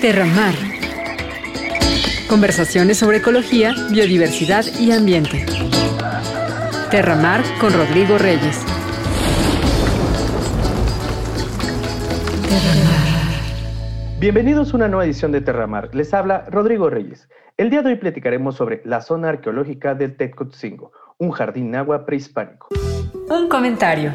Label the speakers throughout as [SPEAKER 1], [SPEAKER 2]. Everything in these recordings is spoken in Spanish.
[SPEAKER 1] Terramar. Conversaciones sobre ecología, biodiversidad y ambiente. Terramar con Rodrigo Reyes.
[SPEAKER 2] Bienvenidos a una nueva edición de Terramar. Les habla Rodrigo Reyes. El día de hoy platicaremos sobre la zona arqueológica del Tezcotzingo, un jardín náhuatl prehispánico.
[SPEAKER 1] Un comentario.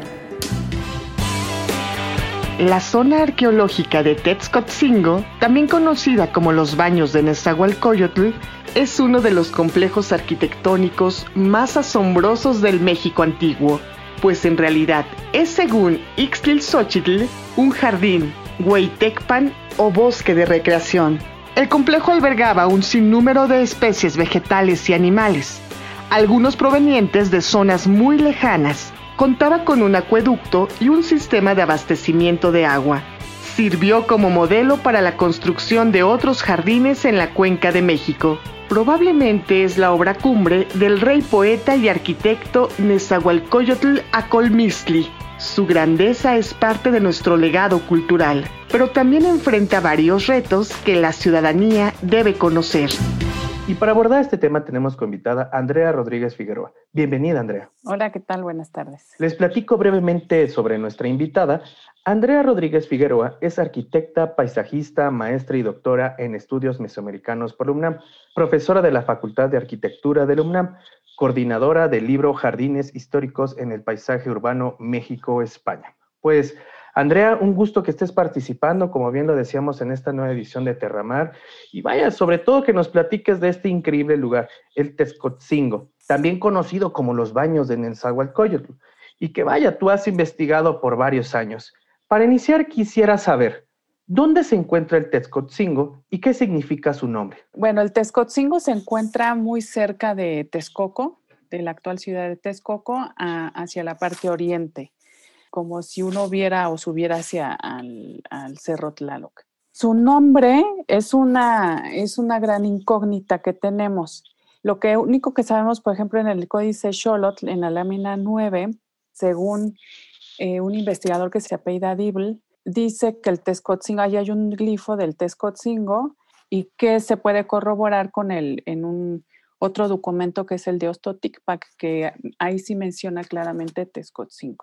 [SPEAKER 3] La zona arqueológica de Tezcotzingo, también conocida como los Baños de Nezahualcóyotl, es uno de los complejos arquitectónicos más asombrosos del México antiguo, pues en realidad es, según Ixtlilxóchitl, un jardín, hueytecpan o bosque de recreación. El complejo albergaba un sinnúmero de especies vegetales y animales, algunos provenientes de zonas muy lejanas. Contaba con un acueducto y un sistema de abastecimiento de agua. Sirvió como modelo para la construcción de otros jardines en la Cuenca de México. Probablemente es la obra cumbre del rey poeta y arquitecto Nezahualcóyotl Acolmixtli. Su grandeza es parte de nuestro legado cultural, pero también enfrenta varios retos que la ciudadanía debe conocer.
[SPEAKER 2] Y para abordar este tema tenemos como invitada a Andrea Rodríguez Figueroa. Bienvenida, Andrea.
[SPEAKER 4] Hola, ¿qué tal? Buenas tardes.
[SPEAKER 2] Les platico brevemente sobre nuestra invitada. Andrea Rodríguez Figueroa es arquitecta, paisajista, maestra y doctora en estudios mesoamericanos por la UNAM, profesora de la Facultad de Arquitectura de la UNAM, coordinadora del libro Jardines Históricos en el Paisaje Urbano México-España. Pues, Andrea, un gusto que estés participando, como bien lo decíamos, en esta nueva edición de Terramar. Y vaya, sobre todo que nos platiques de este increíble lugar, el Tezcotzingo, también conocido como los Baños de Nezahualcóyotl. Y que vaya, tú has investigado por varios años. Para iniciar, quisiera saber, ¿dónde se encuentra el Tezcotzingo y qué significa su nombre?
[SPEAKER 4] Bueno, el Tezcotzingo se encuentra muy cerca de Texcoco, de la actual ciudad de Texcoco, hacia la parte oriente, como si uno viera o subiera hacia al Cerro Tlaloc. Su nombre es una gran incógnita que tenemos. Lo único que sabemos, por ejemplo, en el Códice Xolotl, en la lámina 9, según un investigador que se apellida Dibble, dice que el Tezcotzingo, ahí hay un glifo del Tezcotzingo y que se puede corroborar en un otro documento que es el de Ostoticpac, que ahí sí menciona claramente Tezcotzingo.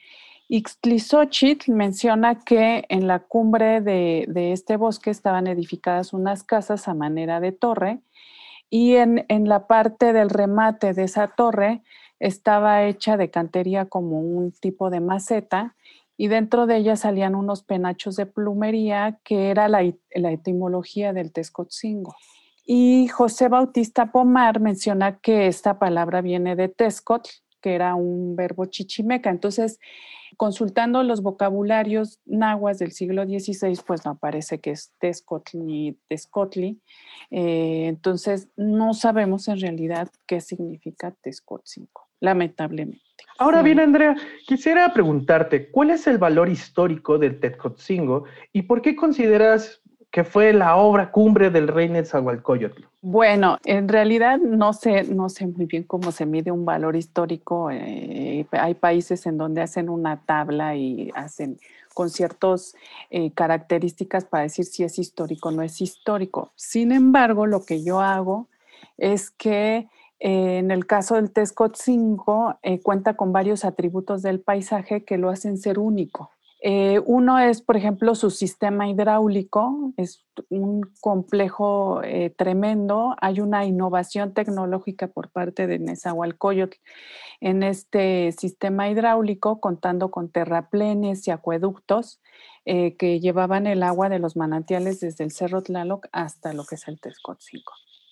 [SPEAKER 4] Ixtlilxóchitl menciona que en la cumbre de este bosque estaban edificadas unas casas a manera de torre y en la parte del remate de esa torre estaba hecha de cantería como un tipo de maceta y dentro de ella salían unos penachos de plumería que era la etimología del Tezcotzingo. Y José Bautista Pomar menciona que esta palabra viene de Tezcotl, que era un verbo chichimeca. Entonces, consultando los vocabularios nahuas del siglo XVI, pues no aparece que es Tezcotl ni Tezcotli. Entonces, no sabemos en realidad qué significa Tezcotzingo, lamentablemente.
[SPEAKER 2] Ahora bien, Andrea, quisiera preguntarte, ¿cuál es el valor histórico del Tezcotzingo y por qué consideras que fue la obra cumbre del rey Nezahualcóyotl?
[SPEAKER 4] Bueno, en realidad no sé muy bien cómo se mide un valor histórico. Hay países en donde hacen una tabla y hacen con ciertas características para decir si es histórico o no es histórico. Sin embargo, lo que yo hago es que en el caso del Tezcotzingo cuenta con varios atributos del paisaje que lo hacen ser único. Uno es, por ejemplo, su sistema hidráulico, es un complejo tremendo. Hay una innovación tecnológica por parte de Nezahualcóyotl en este sistema hidráulico, contando con terraplenes y acueductos que llevaban el agua de los manantiales desde el Cerro Tlaloc hasta lo que es el Tezcotzingo.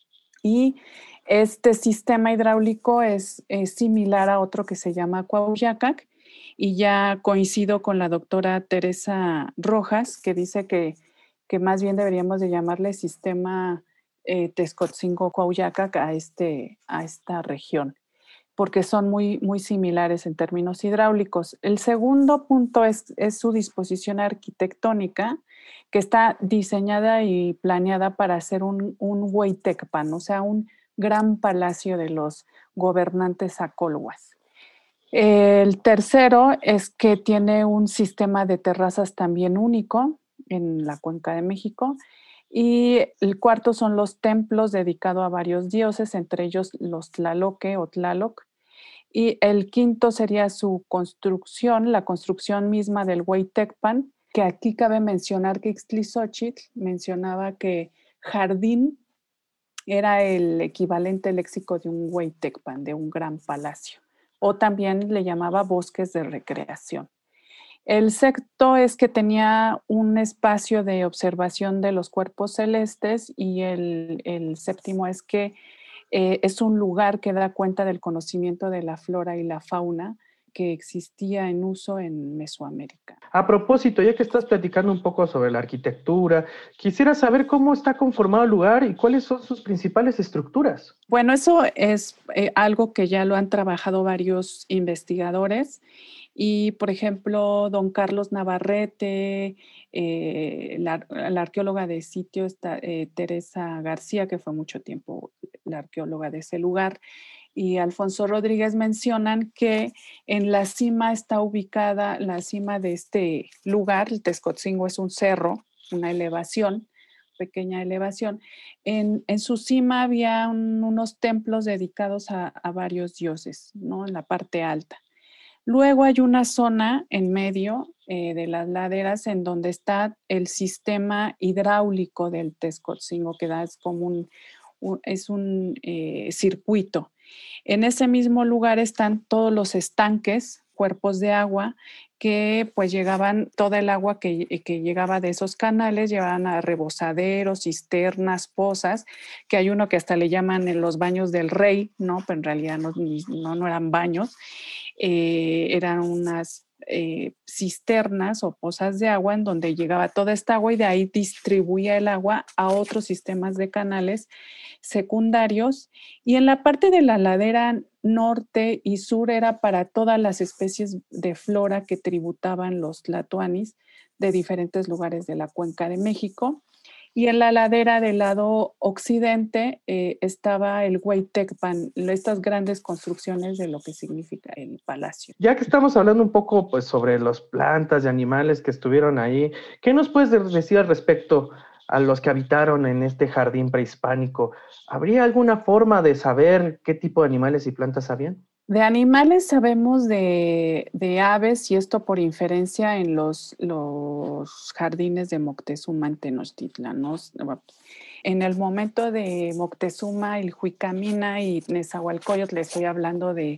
[SPEAKER 4] Y este sistema hidráulico es similar a otro que se llama Cuauhyacac, y ya coincido con la doctora Teresa Rojas, que dice que más bien deberíamos de llamarle sistema Tezcotzingo-Cuauhyacac a esta región, porque son muy, muy similares en términos hidráulicos. El segundo punto es su disposición arquitectónica, que está diseñada y planeada para ser un hueytecpan, o sea, un gran palacio de los gobernantes acolhuas. El tercero es que tiene un sistema de terrazas también único en la Cuenca de México Y el cuarto son los templos dedicados a varios dioses, entre ellos los Tlaloque o Tlaloc. Y el quinto sería su construcción, la construcción misma del Hueytecpan, que aquí cabe mencionar que Ixtlilxóchitl mencionaba que jardín era el equivalente léxico de un Hueytecpan, de un gran palacio, o también le llamaba bosques de recreación. El sexto es que tenía un espacio de observación de los cuerpos celestes y el séptimo es que es un lugar que da cuenta del conocimiento de la flora y la fauna que existía en uso en Mesoamérica.
[SPEAKER 2] A propósito, ya que estás platicando un poco sobre la arquitectura, quisiera saber cómo está conformado el lugar y cuáles son sus principales estructuras.
[SPEAKER 4] Bueno, eso es algo que ya lo han trabajado varios investigadores y, por ejemplo, don Carlos Navarrete, la arqueóloga de sitio, Teresa García, que fue mucho tiempo la arqueóloga de ese lugar, y Alfonso Rodríguez mencionan que en la cima está ubicada, la cima de este lugar, el Texcoatzingo es un cerro, una elevación, pequeña elevación. En su cima había unos templos dedicados a varios dioses, ¿no? En la parte alta. Luego hay una zona en medio de las laderas en donde está el sistema hidráulico del Texcoatzingo, que es como un circuito. En ese mismo lugar están todos los estanques, cuerpos de agua, que pues llegaban, toda el agua que llegaba de esos canales, llevaban a rebosaderos, cisternas, pozas, que hay uno que hasta le llaman los baños del rey, ¿no? Pero en realidad no eran baños, eran unas cisternas o pozas de agua en donde llegaba toda esta agua y de ahí distribuía el agua a otros sistemas de canales secundarios. Y en la parte de la ladera norte y sur era para todas las especies de flora que tributaban los tlatoanis de diferentes lugares de la cuenca de México. Y en la ladera del lado occidente estaba el Hueytecpan, estas grandes construcciones de lo que significa el palacio.
[SPEAKER 2] Ya que estamos hablando un poco pues, sobre las plantas y animales que estuvieron ahí, ¿qué nos puedes decir al respecto a los que habitaron en este jardín prehispánico? ¿Habría alguna forma de saber qué tipo de animales y plantas habían?
[SPEAKER 4] De animales sabemos de aves y esto por inferencia en los jardines de Moctezuma en Tenochtitlan, ¿no? En el momento de Moctezuma, el Ilhuicamina y Nezahualcóyotl, le estoy hablando de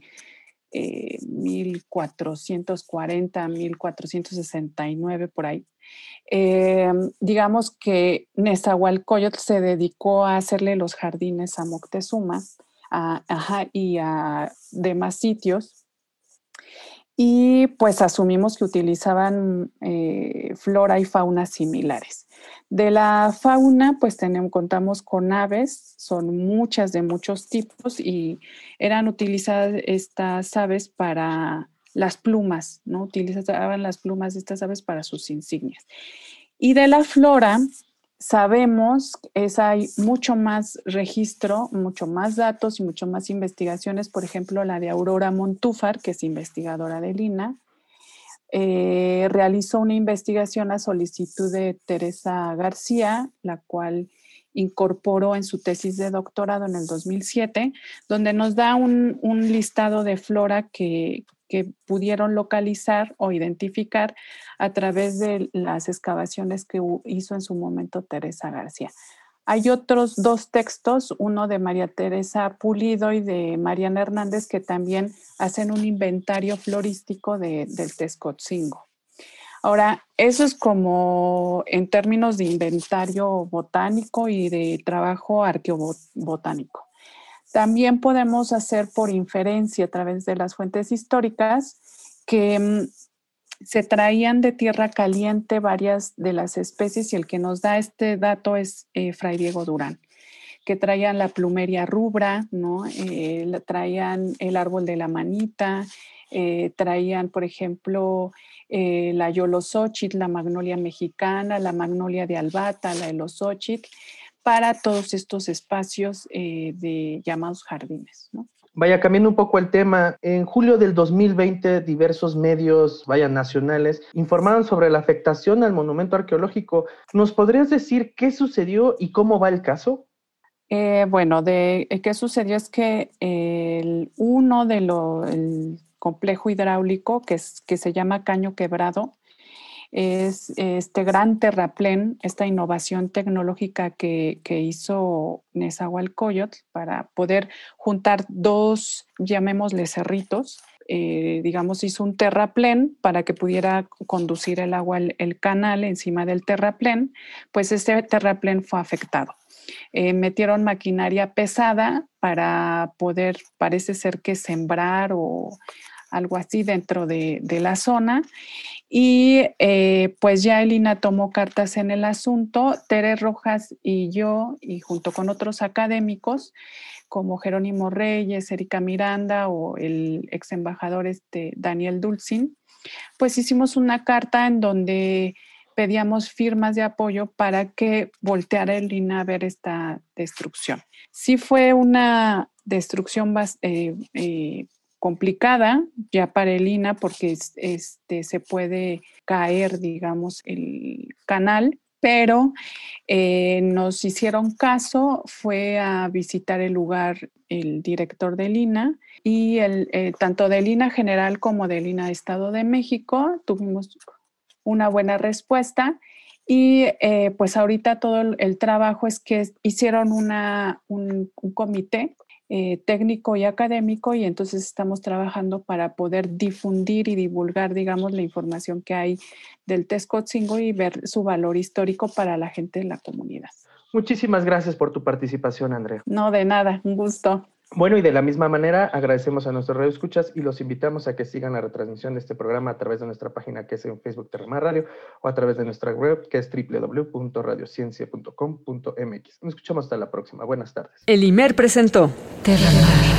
[SPEAKER 4] 1440, 1469 por ahí. Digamos que Nezahualcóyotl se dedicó a hacerle los jardines a Moctezuma y a demás sitios. Y pues asumimos que utilizaban flora y fauna similares. De la fauna, pues contamos con aves, son muchas de muchos tipos y eran utilizadas estas aves para las plumas, ¿no? Utilizaban las plumas de estas aves para sus insignias. Y de la flora, sabemos que hay mucho más registro, mucho más datos y mucho más investigaciones. Por ejemplo, la de Aurora Montúfar, que es investigadora del INAH, realizó una investigación a solicitud de Teresa García, la cual incorporó en su tesis de doctorado en el 2007, donde nos da un listado de flora que pudieron localizar o identificar a través de las excavaciones que hizo en su momento Teresa García. Hay otros dos textos, uno de María Teresa Pulido y de Mariana Hernández, que también hacen un inventario florístico del Texcoatzingo. Ahora, eso es como en términos de inventario botánico y de trabajo arqueobotánico. También podemos hacer por inferencia a través de las fuentes históricas que se traían de tierra caliente varias de las especies y el que nos da este dato es Fray Diego Durán, que traían la plumeria rubra, ¿no? Traían el árbol de la manita, traían, por ejemplo, la yolosóchitl, la magnolia mexicana, la magnolia de albata, la elosóchitl, para todos estos espacios de llamados jardines, ¿no?
[SPEAKER 2] Vaya, cambiando un poco el tema, en julio del 2020 diversos medios, nacionales, informaron sobre la afectación al monumento arqueológico. ¿Nos podrías decir qué sucedió y cómo va el caso?
[SPEAKER 4] Qué sucedió es que el complejo hidráulico que se llama Caño Quebrado es este gran terraplén, esta innovación tecnológica que hizo Nezahualcóyotl para poder juntar dos, llamémosle cerritos, hizo un terraplén para que pudiera conducir el agua el canal encima del terraplén, pues este terraplén fue afectado. Metieron maquinaria pesada para poder, parece ser que sembrar o algo así dentro de la zona. Y pues ya el INAH tomó cartas en el asunto. Tere Rojas y yo, y junto con otros académicos, como Jerónimo Reyes, Erika Miranda o el ex embajador Daniel Dulcin, pues hicimos una carta en donde pedíamos firmas de apoyo para que volteara el INAH a ver esta destrucción. Sí fue una destrucción complicada ya para el INAH porque se puede caer, digamos, el canal, pero nos hicieron caso, fue a visitar el lugar el director del INAH y tanto del INAH General como del INAH Estado de México. Tuvimos una buena respuesta y pues ahorita todo el trabajo es que hicieron un comité técnico y académico, y entonces estamos trabajando para poder difundir y divulgar, digamos, la información que hay del Texcoatzingo y ver su valor histórico para la gente de la comunidad.
[SPEAKER 2] Muchísimas gracias por tu participación, Andrea.
[SPEAKER 4] No, de nada, un gusto.
[SPEAKER 2] Bueno, y de la misma manera agradecemos a nuestros radioescuchas y los invitamos a que sigan la retransmisión de este programa a través de nuestra página, que es en Facebook Terra Mar Radio, o a través de nuestra web, que es www.radiociencia.com.mx. Nos escuchamos hasta la próxima. Buenas tardes.
[SPEAKER 1] El IMER presentó Terra Mar.